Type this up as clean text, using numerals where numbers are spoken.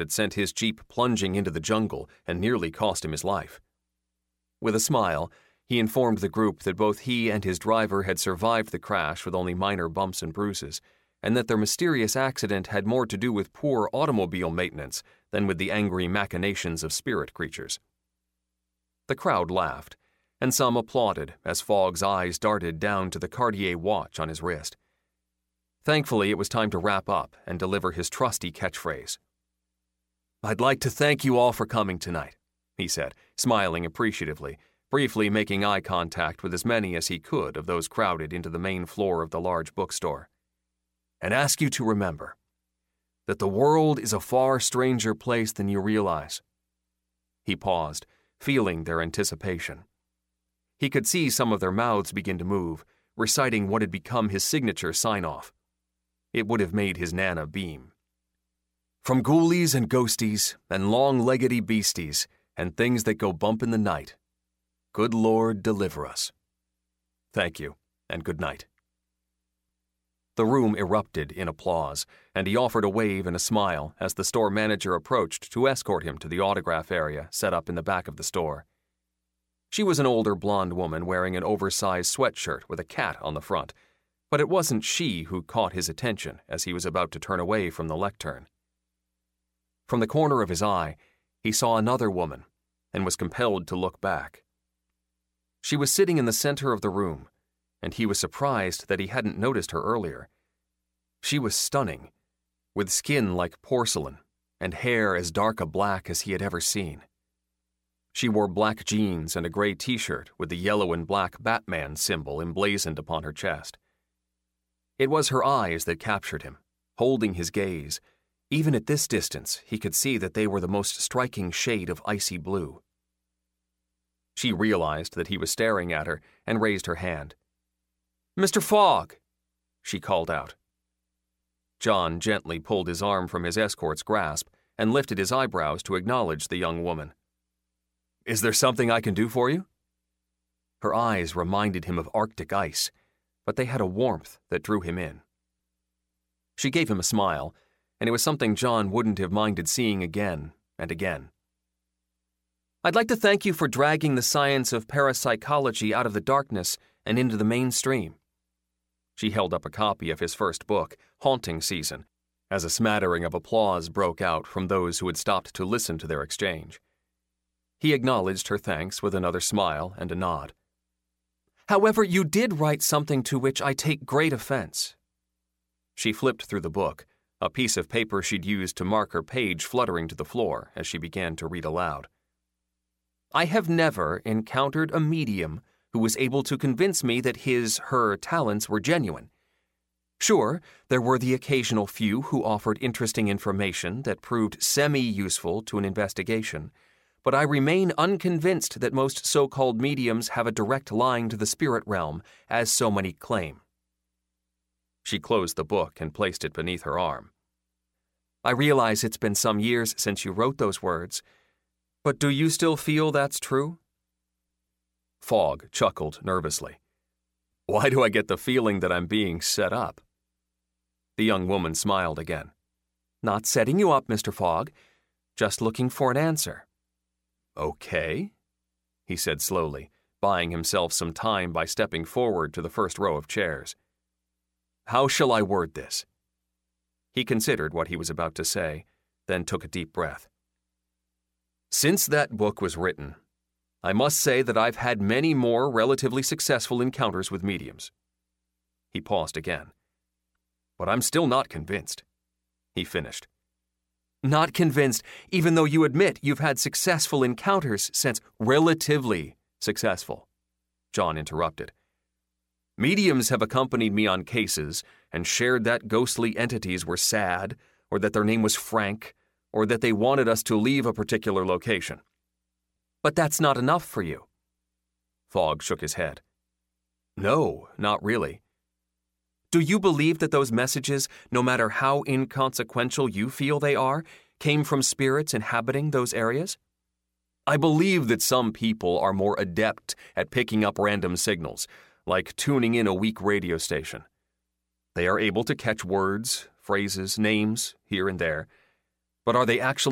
that sent his jeep plunging into the jungle and nearly cost him his life. With a smile, he informed the group that both he and his driver had survived the crash with only minor bumps and bruises, and that their mysterious accident had more to do with poor automobile maintenance than with the angry machinations of spirit creatures. The crowd laughed, and some applauded as Fogg's eyes darted down to the Cartier watch on his wrist. Thankfully, it was time to wrap up and deliver his trusty catchphrase. "I'd like to thank you all for coming tonight," he said, smiling appreciatively, briefly making eye contact with as many as he could of those crowded into the main floor of the large bookstore. "And ask you to remember that the world is a far stranger place than you realize." He paused, feeling their anticipation. He could see some of their mouths begin to move, reciting what had become his signature sign-off. It would have made his Nana beam. "From ghoulies and ghosties and long-leggedy beasties and things that go bump in the night, good Lord deliver us. Thank you, and good night." The room erupted in applause, and he offered a wave and a smile as the store manager approached to escort him to the autograph area set up in the back of the store. She was an older blonde woman wearing an oversized sweatshirt with a cat on the front, but it wasn't she who caught his attention as he was about to turn away from the lectern. From the corner of his eye, he saw another woman and was compelled to look back. She was sitting in the center of the room, and he was surprised that he hadn't noticed her earlier. She was stunning, with skin like porcelain and hair as dark a black as he had ever seen. She wore black jeans and a gray t-shirt with the yellow and black Batman symbol emblazoned upon her chest. It was her eyes that captured him, holding his gaze. Even at this distance, he could see that they were the most striking shade of icy blue. She realized that he was staring at her and raised her hand. "Mr. Fogg!" she called out. John gently pulled his arm from his escort's grasp and lifted his eyebrows to acknowledge the young woman. "Is there something I can do for you?" Her eyes reminded him of Arctic ice, but they had a warmth that drew him in. She gave him a smile, and it was something John wouldn't have minded seeing again and again. "I'd like to thank you for dragging the science of parapsychology out of the darkness and into the mainstream." She held up a copy of his first book, Haunting Season, as a smattering of applause broke out from those who had stopped to listen to their exchange. He acknowledged her thanks with another smile and a nod. "However, you did write something to which I take great offense." She flipped through the book, a piece of paper she'd used to mark her page fluttering to the floor as she began to read aloud. "I have never encountered a medium who was able to convince me that her talents were genuine. Sure, there were the occasional few who offered interesting information that proved semi-useful to an investigation, but I remain unconvinced that most so-called mediums have a direct line to the spirit realm, as so many claim." She closed the book and placed it beneath her arm. "I realize it's been some years since you wrote those words, but do you still feel that's true?" Fogg chuckled nervously. "Why do I get the feeling that I'm being set up?" The young woman smiled again. "Not setting you up, Mr. Fogg. Just looking for an answer." "Okay," he said slowly, buying himself some time by stepping forward to the first row of chairs. "How shall I word this?" He considered what he was about to say, then took a deep breath. "Since that book was written, I must say that I've had many more relatively successful encounters with mediums." He paused again. "But I'm still not convinced," he finished. "Not convinced, even though you admit you've had successful encounters since—" "Relatively successful," John interrupted. "Mediums have accompanied me on cases and shared that ghostly entities were sad, or that their name was Frank, or that they wanted us to leave a particular location." "But that's not enough for you." Fogg shook his head. "No, not really." "Do you believe that those messages, no matter how inconsequential you feel they are, came from spirits inhabiting those areas?" "I believe that some people are more adept at picking up random signals, like tuning in a weak radio station. They are able to catch words, phrases, names, here and there, but are they actually